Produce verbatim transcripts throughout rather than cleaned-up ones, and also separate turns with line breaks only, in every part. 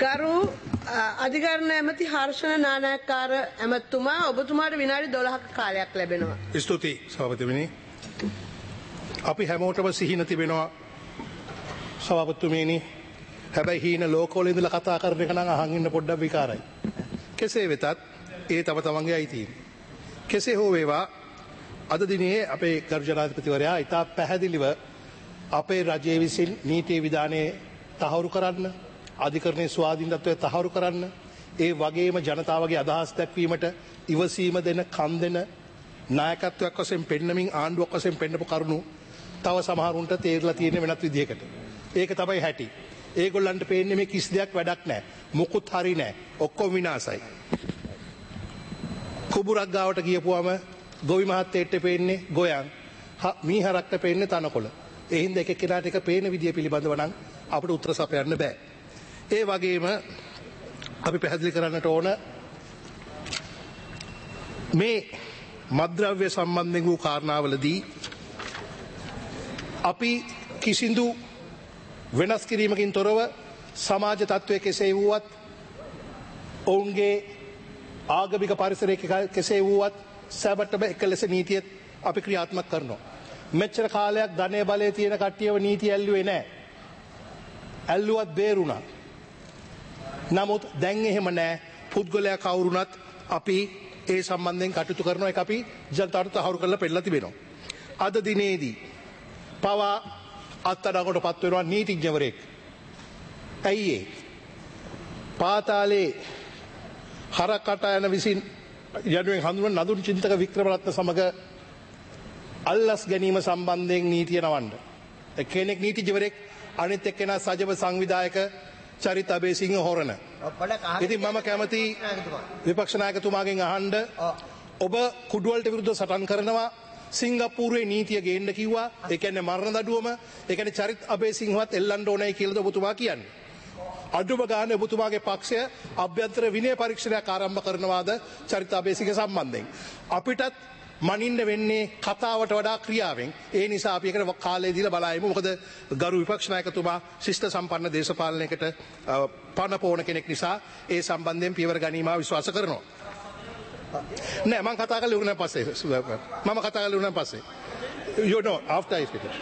ගරු අධිකරණ ඇමති හර්ෂණ නානායක්කාර ඇමතුමා ඔබතුමාට විනාඩි දොළහක කාලයක් ලැබෙනවා.
ස්තුතියි සභාපතිතුමනි. අපි හැමෝටම සිහින තිබෙනවා සභාපතිතුමනි. හැබැයි හීන ලෝකවල ඉඳලා කතා කරන එක නම් අහන් ඉන්න පොඩ්ඩක් විකාරයි. කෙසේ වෙතත් ඒ තම තමන්ගේ අයිතියි. කෙසේ හෝ වේවා අද දිනේ අපේ ගරු ජනාධිපතිවරයා ඉතා පැහැදිලිව අපේ රජයේ විසින් නීති විධානයේ තහවුරු කරන්න, අධිකරණයේ ස්වාධීනත්වය තහවුරු කරන්න, ඒ වගේම ජනතාවගේ අදහස් දැක්වීමට ඉවසීම දෙන, කන් දෙන නායකත්වයක් වශයෙන් පෙන්නමින් ආණ්ඩුවක් වශයෙන් පෙන්නපු කරුණු තව සමහරුන්ට තේරලා තියෙන වෙනත් විදිහකට. ඒක තමයි හැටි. ඒගොල්ලන්ට පේන්නේ මේ කිසි දෙයක් වැඩක් නැහැ. මුකුත් හරි නැහැ. ඔක්කොම විනාසයි. කුඹුරක් ගාවට ගියපුවම ගොවි මහත්තයෙක්ට පේන්නේ ගොයන්, මීහරක්ට පේන්නේ තනකොළ. ඒ හින්දා එක එක්කෙනාට එක පේන විදිය පිළිබඳව නම් අපිට උත්තර සපයන්න බෑ. ඒ වගේම අපි පැහැදිලි කරන්නට ඕන මේ මත්ද්‍රව්‍ය සම්බන්ධයෙන් වූ කාරණාවලදී අපි කිසිදු වෙනස් කිරීමකින් තොරව සමාජ තත්ත්වය කෙසේ වුවත්, ඔවුන්ගේ ආගමික පරිසරය කෙසේ වුවත් සැබටම එක ලෙස නීතිය අපි ක්‍රියාත්මක කරනවා. මෙච්චර කාලයක් ධනය බලය තියෙන කට්ටියව නීති ඇල්ලුවේ නැහැ. ඇල්ලුවත් බේරුණා. නමුත් දැන් එහෙම නැහැ. පුද්ගලයා කවුරුණත් අපි ඒ සම්බන්ධයෙන් කටයුතු කරනවා. ඒක අපි ජනතාවට තහවුරු කරලා පෙන්නලා තිබෙනවා. අද දිනේදී පවා අත්අඩංගුවට පත් වෙනවා නීතිඥවරයෙක්. ඇයි ඒ? පාතාලේ හරකට යන විසින් යනුවෙන් හඳුන්වන නදුන් චින්තක වික්‍රමරත්න සමග අල්ලස් ගැනීම සම්බන්ධයෙන් නීතිය නවන්න. කෙනෙක් නීතිඥවරයෙක්, අනිත් එක්කෙනා සජව සංවිධායක චරිත අබේසිංහ හොරණ. ඉතින් මම කැමති විපක්ෂ නායකතුමාගෙන් අහන්න, ඔබ කුඩුවලට විරුද්ධව සටන් කරනවා, සිංගප්පූරුවේ නීතිය ගේන්න කිව්වා, ඒ කියන්නේ මරණ දඩුවම, ඒ කියන්නේ චරිත අබේසිංහවත් එල්ලන්න ඕනයි කියලාද ඔබතුමා කියන්නේ? අඩුම ගානේ ඔබතුමාගේ පක්ෂය අභ්‍යන්තර විනය පරීක්ෂණයක් ආරම්භ කරනවාද චරිත අබේසිංහ සම්බන්ධයෙන්? අපිටත් මනින්න වෙන්නේ කතාවට වඩා ක්‍රියාවෙන්. ඒ නිසා අපි ඒකට කාලය දීලා බලයිමු. මොකද ගරු විපක්ෂ නායකතුමා ශිෂ්ට සම්පන්න දේශපාලනයකට පණ පොවන කෙනෙක් නිසා ඒ සම්බන්ධයෙන් පියවර ගැනීම විශ්වාස කරනවා. නෑ, මම කතා කරලා ඉවරනන් පස්සේ මම කතා කරලා ඉවරනන් පස්සේ you know after I finish.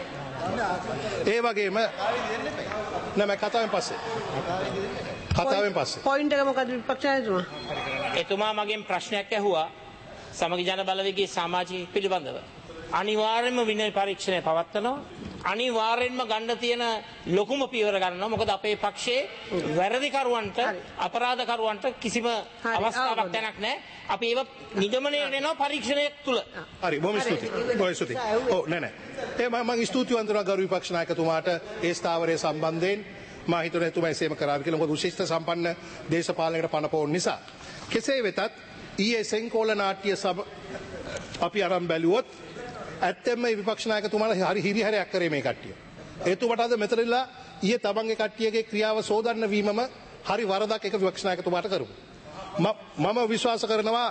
ඒ වගේම නෑ, මම කතාවෙන් පස්සේ කතාවෙන් පස්සේ
පොයින්ට් එක මොකද විපක්ෂ නායකතුමා?
එතුමා මගෙන් ප්‍රශ්නයක් ඇහුවා සමගි ජන බලවේගයේ සමාජීය පිළිබඳව. අනිවාර්යයෙන්ම විනය පරීක්ෂණය පවත්වනවා. අනිවාර්යෙන්ම ගන්න තියෙන ලොකුම පියවර ගන්නවා. මොකද අපේ පක්ෂයේ වැරදිකරුවන්ට, අපරාධකරුවන්ට කිසිම අවස්ථාවක් තැනක් නැහැ. අපි ඒව නිගමනයට එනවා පරීක්ෂණයක් තුල.
හරි, බොහොම ස්තුතියි. බොහොම ස්තුතියි. ඔව් නෑ නෑ. ඒ මම මම ස්තුතිවන්ත වෙනවා ගරු විපක්ෂ නායකතුමාට ඒ ස්ථාවරයේ සම්බන්ධයෙන්. මම හිතුවා එතුමා එසේම කරාවි කියලා. මොකද විශිෂ්ට සම්පන්න දේශපාලනයකට පණ පොවන නිසා. කෙසේ වෙතත් ඊයේ සෙන්කෝල නාට්‍ය සභ අපි අරන් බැලුවොත් ඇත්තෙන්ම මේ විපක්ෂ නායකතුමාලා හරි හිරිහැරයක් කරේ මේ කට්ටිය. එතුමාට අද මෙතනilla ඊයේ තමන්ගේ කට්ටියගේ ක්‍රියාව සෝදන්න වීමම හරි වරදක් එක විපක්ෂ නායකතුමාට කරු. මම විශ්වාස කරනවා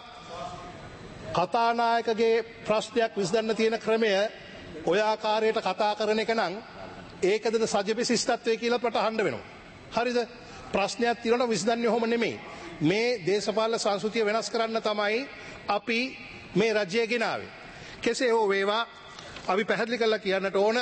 කතානායකගේ ප්‍රශ්නයක් විසඳන්න තියෙන ක්‍රමය ඔය ආකාරයට කතා කරන එක නම් ඒකද සජිපේ ශිෂ්ටත්වය කියලා අපට අහන්න වෙනවා. හරිද? ප්‍රශ්නයක් තියෙනවා විසඳන්නේ ඔහොම නෙමෙයි. මේ දේශපාලන සංස්කෘතිය වෙනස් කරන්න තමයි අපි මේ රජය ගෙනාවේ. කෙසේ හෝ වේවා අපි පැහැදිලි කරලා කියන්නට ඕන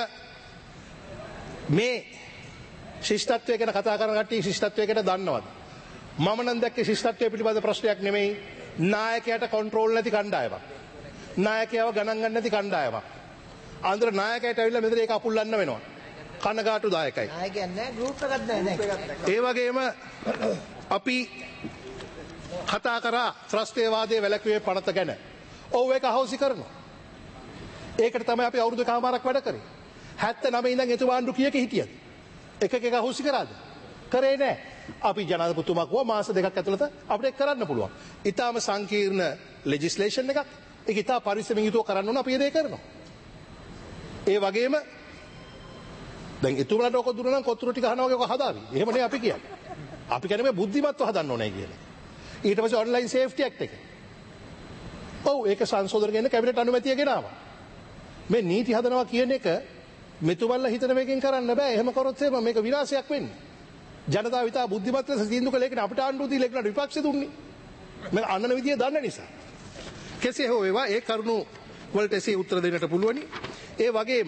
මේ ශිෂ්ටත්වය ගැන කතා කරන කට්ටිය ශිෂ්ටත්වය ගැන දන්නවද? මම නම් දැක්කේ ශිෂ්ටත්වය පිළිබඳ ප්‍රශ්නයක් නෙමෙයි. නායකයාට කන්ට්‍රෝල් නැති කණ්ඩායමක්. නායකයව ගණන් ගන්න නැති කණ්ඩායමක්. ආන්දර නායකයට ඇවිල්ලා මෙතන ඒක අපුල්ලන්න වෙනවා. කනගාටුදායකයි.
නායකයන් නෑ, ගෲප් එකක් නෑ.
ඒ වගේම අපි කතා කරා ත්‍රස්තේවාදයේ වැළැක්වීමේ පනත ගැන. ඔව්, ඒක අහෝසි කරනවා. ඒකට තමයි අපි අවුරුදු කමාරක් වැඩ කරේ. හැත්තනවය ඉඳන් එතුමා ආණ්ඩු කීයක හිටියද? එක එක අහෝසි කරාද? කරේ නෑ. අපි ජනාධිපතිතුමා කිව්වා මාස දෙකක් ඇතුළත අපිට ඒක කරන්න පුළුවන්. ඊටාම සංකීර්ණ ලෙජිස්ලේෂන් එකක්. ඒක ඊටා පරිස්සමින් යුතුව කරන්න ඕන. අපි ඒක කරනවා. ඒ වගේම දැන් එතුමාට ඔක දුන්නා නම් කොතුරු ටික අහනවා වගේ ඔක හදාවි. එහෙම නේ අපි කියන්නේ. අපි කියන්නේ මේ බුද්ධිමත්ව හදන්න ඕනේ කියලා. ඊට පස්සේ ඔන්ලයින් සේෆ්ටි ඇක්ට් එක. ඔව්, ඒක සංශෝධන කරන කැබිනට් අනුමැතිය ගෙනාවා. මේ නීති හදනවා කියන එක මෙතුමල්ලා හිතන මේකෙන් කරන්න බෑ. එහෙම කරොත් එහෙම මේක විනාශයක් වෙන්නේ. ජනතාව විතා බුද්ධිමත් ලෙස තීන්දුව කළේ අපිට ආණ්ඩුව දීලා ඒකට විපක්ෂ දුන්නේ. මම අන්නන විදිය දන්න නිසා. කෙසේ හෝ වේවා ඒ කරුණු වලට එසේ උත්තර දෙන්නට පුළුවනි. ඒ වගේම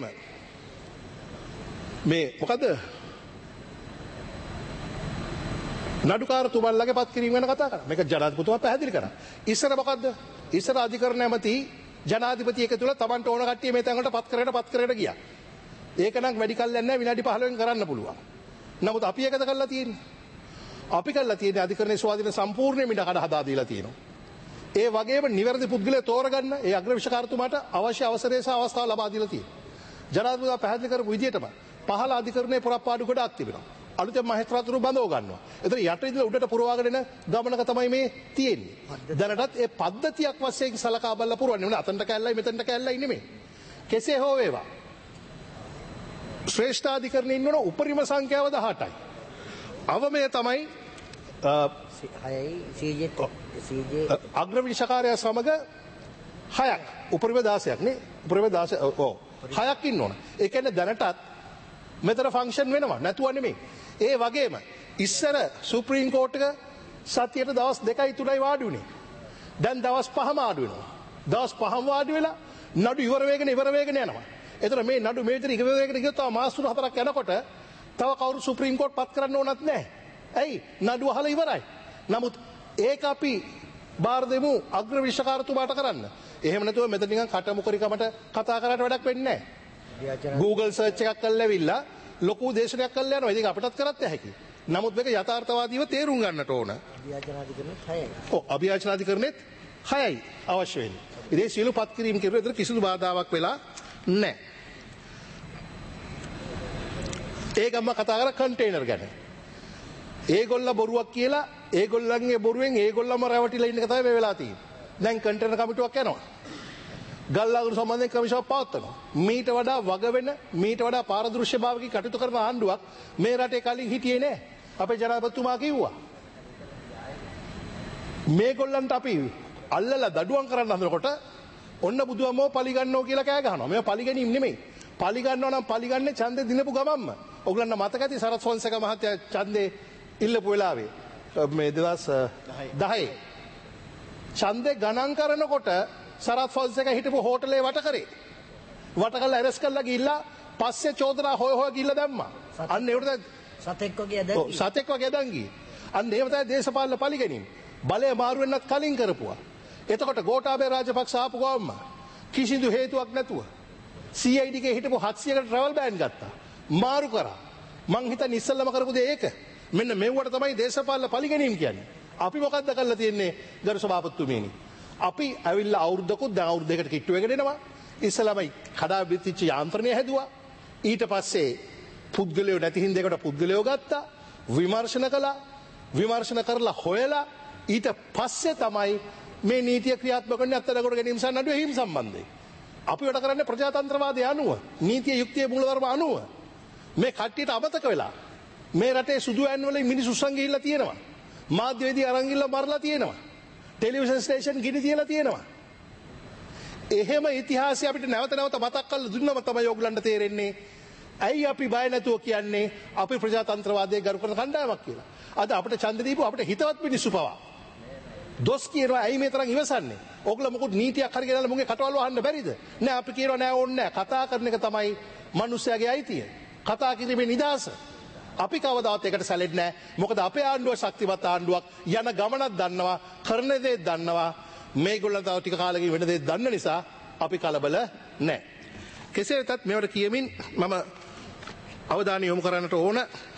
මේ මොකද නඩුකාරතුමන්ලගේ පත් කිරීම ගැන කතා කරා. මේක ජනාධිපතිතුමා පැහැදිලි කරා. ඉස්සර මොකද්ද? ඉස්සර අධිකරණ ඇමති ජනාධිපති එක තුල Tamanට ඕන කට්ටිය මේ තැන් වලට පත් කරගෙන පත් කරගෙන ගියා. ඒක නම් වැඩි කල් යන්නේ නැහැ විනාඩි පහළොවෙන් කරන්න පුළුවන්. නමුත් අපි එකද කරලා තියෙන්නේ. අපි කරලා තියෙන්නේ අධිකරණයේ ස්වාධීන සම්පූර්ණ මිඩ කඩ හදා දීලා තියෙනවා. ඒ වගේම නිවැරදි පුද්ගලයා තෝරගන්න ඒ අග්‍රවිෂකාරතුමාට අවශ්‍ය අවසරය සහ අවස්ථාව ලබා දීලා තියෙනවා. ජනාධිපතිතුමා පැහැදිලි කරපු විදිහටම පහළ අධිකරණයේ පුරප්පාඩු ගොඩක් තිබෙනවා. අලුතෙන් මහේස්ත්‍රාත්වරු බඳව ගන්නවා. එතන යට ඉඳලා උඩට පුරවාගෙන එන ගමනක තමයි මේ තියෙන්නේ. දැනටත් ඒ පද්ධතියක් වශයෙන් සලකා බලලා පුරවන්නේ. මොන අතන්ට කැල්ලයි මෙතනට කැල්ලයි නෙමෙයි. කෙසේ හෝ වේවා. ශ්‍රේෂ්ඨාධිකරණයේ ඉන්නවන උපරිම සංඛ්‍යාව දහඅටයි. අවමය තමයි අග්‍රවිෂකාරයා සමග හයක් උපරිම දාසයක් නේ උපරිම දාසය ඔව් හයක් ඉන්න ඕන. ඒ කියන්නේ දැනටත් මෙතන ෆන්ක්ෂන් වෙනවා නැතුව නෙමෙයි. ඒ වගේම ඉස්සර සුප්‍රීම කෝර්ට් එක සතියට දවස් දෙකයි තුනයි වාඩි වුණේ. දැන් දවස් පහම වාඩි වෙනවා. දවස් පහම වාඩි වෙලා නඩු ඉවර වෙගෙන ඉවර වෙගෙන යනවා. එතන මේ නඩු මේ විදිහට ඉවර වෙගෙන ගියොත් තව මාස තුන හතරක් යනකොට තව කවුරු සුප්‍රීම කෝර්ට් පත් කරන්න ඕනත් නැහැ. ඇයි? නඩුව අහලා ඉවරයි. නමුත් ඒක අපි බාර දෙමු අග්‍රවිෂකාරතුමාට කරන්න. එහෙම නැතුව මෙතන නිකන් කටමුකරිකමට කතා කරාට වැඩක් වෙන්නේ නැහැ. Google search එකක් කරලා ඇවිල්ලා ලොකු දේශනයක් කරලා යනවා. ඉතින් අපිටත් කරත් හැකියි. නමුත් මේක යථාර්ථවාදීව තේරුම් ගන්නට ඕන.
අභියාචනාධිකරණෙත් හයයි.
ඔව් අභියාචනාධිකරණෙත් හයයි අවශ්‍ය වෙන්නේ. ඉතින් සියලු පත් කිරීම කෙරුවා. ඒතර කිසිදු බාධාවක් වෙලා නැහැ. ඒකම කතා කරා කන්ටේනර් ගැන. ඒගොල්ල බොරුවක් කියලා ඒගොල්ලන්ගේ බොරුවෙන් ඒගොල්ලම රැවටිලා ඉන්න එක තමයි මේ වෙලා තියෙන්නේ. දැන් කන්ටේනර් කමිටුවක් යනවා. ගල්ලාගුරු සම්බන්ධයෙන් කමිෂුවක් පවත්වනවා. මීට වඩා වග වෙන මීට වඩා පාරදෘශ්‍යභාවකී කටයුතු කරන ආණ්ඩුවක් මේ රටේ කලින් හිටියේ නෑ. අපේ ජනාධිපතිතුමා කිව්වා. මේගොල්ලන්ට අපි අල්ලලා දඩුවම් කරන්න හදනකොට ඔන්න බුදුහාමෝ පලිගන්නෝ කියලා කෑ ගහනවා. මේවා පලිගැනීම් නෙමෙයි. පලිගන්නවා නම් පලිගන්නේ ඡන්දේ දිනපු ගමන්ම. ඔයගලන්ට මතක ඇති සරත් ෆොන්සේක මහත්තයා ඡන්දේ ඉල්ලපු වෙලාවේ මේ දවස් දහයේ ඡන්දේ ගණන් කරනකොට සරත් ෆොන්සේක හිටපු හෝටලේ වට කරේ. වට කරලා ඇරස් කරලා ගිහිල්ලා පස්සේ චෝදනා හොය හොය ගිහිල්ලා දැම්මා. අන්න ඒකට
සතෙක් වගේ ඇදන්
ඔව් සතෙක් වගේ ඇදන් ගියේ. අන්න ඒව තමයි දේශපාලන පලිගැනීම. බලය මාරු වෙන්නත් කලින් කරපුවා. එතකොට ගෝඨාභය රාජපක්ෂ ආපු ගමන්ම කිසිදු හේතුවක් නැතුව C I D ගේ හිටපු හත්සියයකට ට්‍රැවල් බෑන් ගත්තා. මාරු කරා. මං හිතන්නේ ඉස්සල්ලාම කරපු දේ ඒක. මෙන්න මෙව්වට තමයි දේශපාලන පලිගැනීම කියන්නේ. අපි මොකද්ද කරලා තියෙන්නේ ගරු සභාපතිතුමීනි? අපි ඇවිල්ලා අවුරුද්දකුත් දැන් අවුරුදු දෙකකට කිට්ටු වෙගෙන එනවා. ඉස්සලාමයි කඩා බිත්තිච්ච යාන්ත්‍රණය හැදුවා. ඊට පස්සේ පුද්ගලයෝ නැති හින්දේකට පුද්ගලයෝ ගත්තා. විමර්ශන කළා. විමර්ශන කරලා හොයලා ඊට පස්සේ තමයි මේ නීතිය ක්‍රියාත්මක කරන්නේ අත්අඩංගුවට ගැනීම සහ නඩුවේ හිම සම්බන්ධයෙන්. අපි වැඩ කරන්නේ ප්‍රජාතන්ත්‍රවාදය අනුව, නීතිය යුක්තිය මූලධර්ම අනුව. මේ කට්ටියට අමතක වෙලා මේ රටේ සුදු ඇන් වල මිනිස්සු උස්සන් ගිහිල්ලා තියෙනවා. මාධ්‍යවේදී අරන් ගිහිල්ලා මරලා තියෙනවා. ටෙලිවිෂන් ස්ටේෂන් ගිනි තියලා තියෙනවා. එහෙම ඉතිහාසය අපිට නැවත නැවත මතක් කරලා දුන්නම තමයි ඔයගලන්ට තේරෙන්නේ ඇයි අපි බය නැතුව කියන්නේ අපි ප්‍රජාතන්ත්‍රවාදයේ ගරු කරන කණ්ඩායමක් කියලා. අද අපිට ඡන්ද දීපු අපිට හිතවත් මිනිස්සු පවා දොස් කියනවා ඇයි මේ තරම් ඉවසන්නේ? ඕගොල්ලෝ මොකද නීතියක් හරි ගෙනල්ලා මුගේ කටවල් වහන්න බැරිද? නෑ අපි කියනවා නෑ ඕනේ නෑ. කතා කරන එක තමයි මිනිස්සයාගේ අයිතිය. කතා කිරීමේ නිදහස. අපි කවදාවත් ඒකට සැලෙන්නේ නැහැ. මොකද අපේ ආණ්ඩුව ශක්තිමත් ආණ්ඩුවක්. යන ගමනක් දන්නවා, කරන දේ දන්නවා. මේගොල්ලන් තව ටික කාලෙකින් වෙන දේ දන්න නිසා අපි කලබල නැහැ. කෙසේ වෙතත් මේවට කියමින් මම අවධානය යොමු කරන්නට ඕන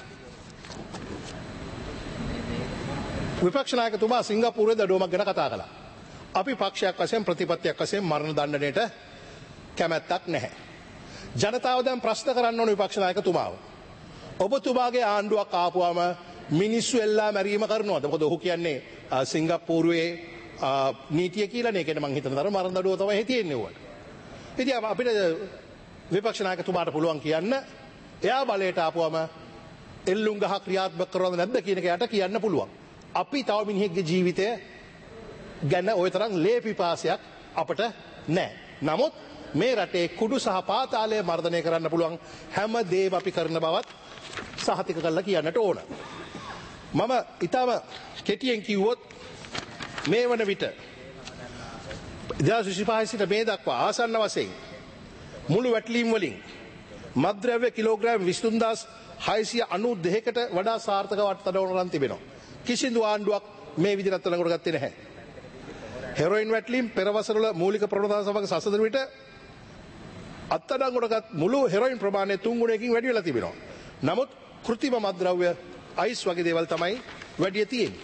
විපක්ෂ නායකතුමා සිංගප්පූරුවේ දඩුවමක් ගැන කතා කළා. අපි පක්ෂයක් වශයෙන් ප්‍රතිපත්තියක් වශයෙන් මරණ දණ්ඩනයට කැමැත්තක් නැහැ. ජනතාව දැන් ප්‍රශ්න කරන්න ඕන විපක්ෂ නායකතුමාව. ඔබතුමාගේ ආණ්ඩුවක් ආපුවම මිනිස්සු එල්ලා මැරීම කරනවද? මොකද ඔහු කියන්නේ සිංගප්පූරුවේ නීතිය කියලා නේ. ඒකනේ මං හිතන තරම මරණ දඩුව තමයි හිතෙන්නේ උවට. ඉතින් අපිට විපක්ෂ නායකතුමාට පුළුවන් කියන්න එයා බලයට ආපුවම එල්ලුම් ගහ ක්‍රියාත්මක කරනවද නැද්ද කියන එක යට කියන්න පුළුවන්. අපි තව මිනිහෙක්ගේ ජීවිතය ගැන ওই තරම් ලේ පිපාසයක් අපට නැහැ. නමුත් මේ රටේ කුඩු සහ පාතාලය මර්ධනය කරන්න පුළුවන් හැම දේම අපි කරන බවත් සහතික කරලා කියන්නට ඕන. මම ඊටම කෙටියෙන් කිව්වොත් මේ වන විට දෙදාස් විසිපහ සිට මේ දක්වා ආසන්න වශයෙන් මුළු වැටලීම් වලින් මත්ද්‍රව්‍ය කිලෝග්‍රෑම් විසිතුන් හදාස් හයසිය අනූදෙකකට වඩා සාර්ථක වට්ටඩවන තිබෙනවා. කිසිදු ආණ්ඩුවක් මේ විදිහට අත්අඩංගුවට ගත්තේ නැහැ. හෙරොයින් වැටලීම් පෙරවසරවල මූලික ප්‍රවණතා සමග සසඳන විට අත්අඩංගුවට ගත් මුළු හෙරොයින් ප්‍රමාණය තුන් ගුණයකින් වැඩි වෙලා තිබෙනවා. නමුත් කෘත්‍රිම මත්ද්‍රව්‍ය අයිස් වගේ දේවල් තමයි වැඩි තියෙන්නේ.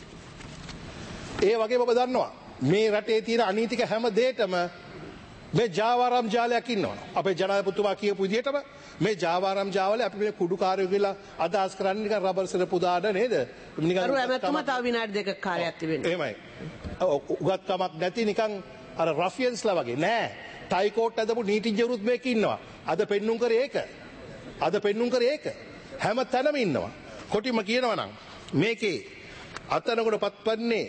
ඒ වගේම ඔබ දන්නවා මේ රටේ තියෙන අනීතික හැම දෙයකම මේ ජාවාරම් ජාලයක් ඉන්නවා. අපේ ජනාධිපතිතුමා කියපු විදිහටම මේ ජාවාරම් ජාවලේ අපි මේ කුඩුකාරයෝ කියලා අදහස් කරන්නේ නිකන් රබර් සෙරප්පු දාන නේද? නිකන්
අර ඇමතුමා තව විනාඩි දෙකක කාලයක් තිබෙනවා.
එහෙමයි. උගත්කමක් නැති නිකන් අර රෆියන්ස්ලා වගේ නෑ. ටයි කෝට් ඇඳපු නීතිඥවරුත් මේක ඉන්නවා. අද පෙන්눔 කරේ ඒක. අද පෙන්눔 කරේ ඒක. හැම තැනම ඉන්නවා. කොටිම කියනවා නම් මේකේ අතනකොට පත්වන්නේ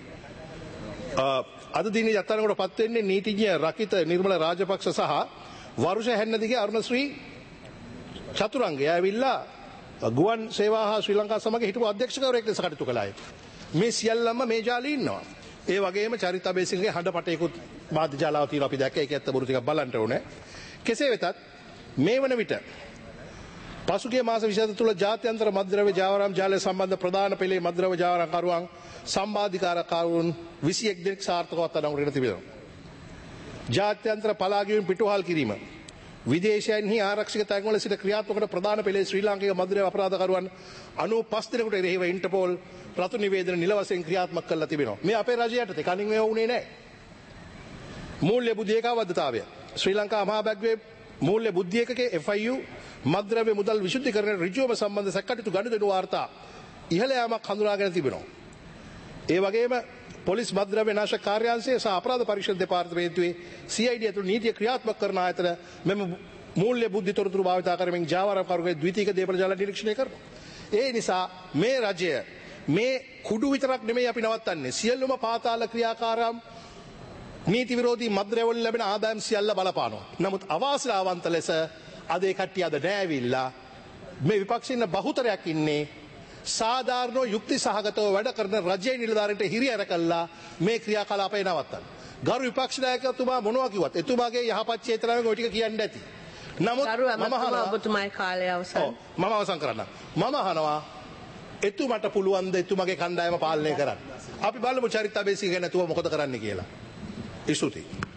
අද දිනේ අතනකොට පත් වෙන්නේ නීතිඥ රකිත නිර්මල රාජපක්ෂ සහ වරුෂ හැන්නදිගේ අරුණශ්‍රී චතුරංගය ඇවිල්ලා ගුවන් සේවා හා ශ්‍රී ලංකා සමග හිටපු අධ්‍යක්ෂකවරයෙක් ලෙස කටයුතු කළාය. මේ සියල්ලම මේ ජාලේ ඉන්නවා. ඒ වගේම චරිත අබේසිංහගේ හඬපටයකුත් මාධ්‍ය ජාලාව තියෙනවා අපි දැක්ක. ඒක ඇත්ත බොරු ටිකක් බලන්න ඕනේ. කෙසේ වෙතත් මේ වන විට පසුගිය මාස විසිහත තුළ ජාත්‍යන්තර මත්ද්‍රව්‍ය ජාවාරම් ජාලය සම්බන්ධ ප්‍රධාන පෙළේ මත්ද්‍රව්‍ය ජාවාරම්කරුවන් සම්බාධිකාරකරුවන් විසිඑක් දෙනෙක් සාර්ථකව අත්අඩංගුවට තිබෙනවා. ජාත්‍යන්තර පලාගැවීම් පිටුවහල් කිරීම විදේශයන්හි ආරක්ෂක තැන්වල සිට ක්‍රියාත්මක වන ප්‍රධාන පෙළේ ශ්‍රී ලාංකික මත්ද්‍රව්‍ය අපරාධකරුවන් අනූපස් දෙනෙකුට එරෙහිව ඉන්ටර්පෝල් රතු නිවේදන නිල වශයෙන් ක්‍රියාත්මක කරලා තිබෙනවා. මේ අපේ රජය යටතේ කණින් මේව වුණේ නැහැ. මූල්‍ය බුද්ධි ඒකාබද්ධතාවය ශ්‍රී ලංකා මහා බැංකුවේ මූල්‍ය බුද්ධි ඒකකයේ එෆ් අයි යු මත්ද්‍රව්‍ය මුදල් විශුද්ධීකරණ ඍජුවම සම්බන්ධ සැකටයුතු ගනුදෙනු වාර්තා ඉහළ යාමක් හඳුනාගෙන තිබෙනවා. ඒ වගේම පොලිස් මත්ද්‍රව්‍ය නාශක කාර්යාංශය සහ අපරාධ පරීක්ෂණ දෙපාර්තමේන්තුවේ සී අයි ඩී ඇතුළු නීතිය ක්‍රියාත්මක කරන ආයතන මෙම මූල්‍ය බුද්ධි තොරතුරු භාවිතා කරමින් ජාවාරම්කරුගේ ද්විතීයික දේපල ජාල නිරීක්ෂණය කරනවා. ඒ නිසා මේ රජය මේ කුඩු විතරක් නෙමෙයි අපි නවත්තන්නේ. සියලුම පාතාල ක්‍රියාකාරම් නීති විරෝධී මත්ද්‍රව්‍ය වලින් ලැබෙන ආදායම් සියල්ල බලපානවා. නමුත් අවාසනාවන්ත ලෙස අද ඒ කට්ටිය අද නෑවිල්ලා මේ විපක්ෂින්න බහුතරයක් ඉන්නේ සාධාරණ යුක්ති සහගතව වැඩ කරන රජයේ නිලධාරීන්ට හිරිහැර කළා මේ ක්‍රියාකලාපය නවත්තන්න. ගරු විපක්ෂ නායකතුමා මොනවා කිව්වත් එතුමාගේ යහපත් චේතනාවෙන් ওই ටික කියන්න ඇති. නමුත් මම අහනවා
ඔබතුමායි කාලය අවසන්.
මම අවසන් කරන්න. මම අහනවා එතුමට පුළුවන් ද එතුමාගේ කණ්ඩායම පාලනය කරන්න. අපි බලමු චරිත අබේසිංහ ගැන එතුමා මොකද කරන්න කියලා. ස්තුතියි.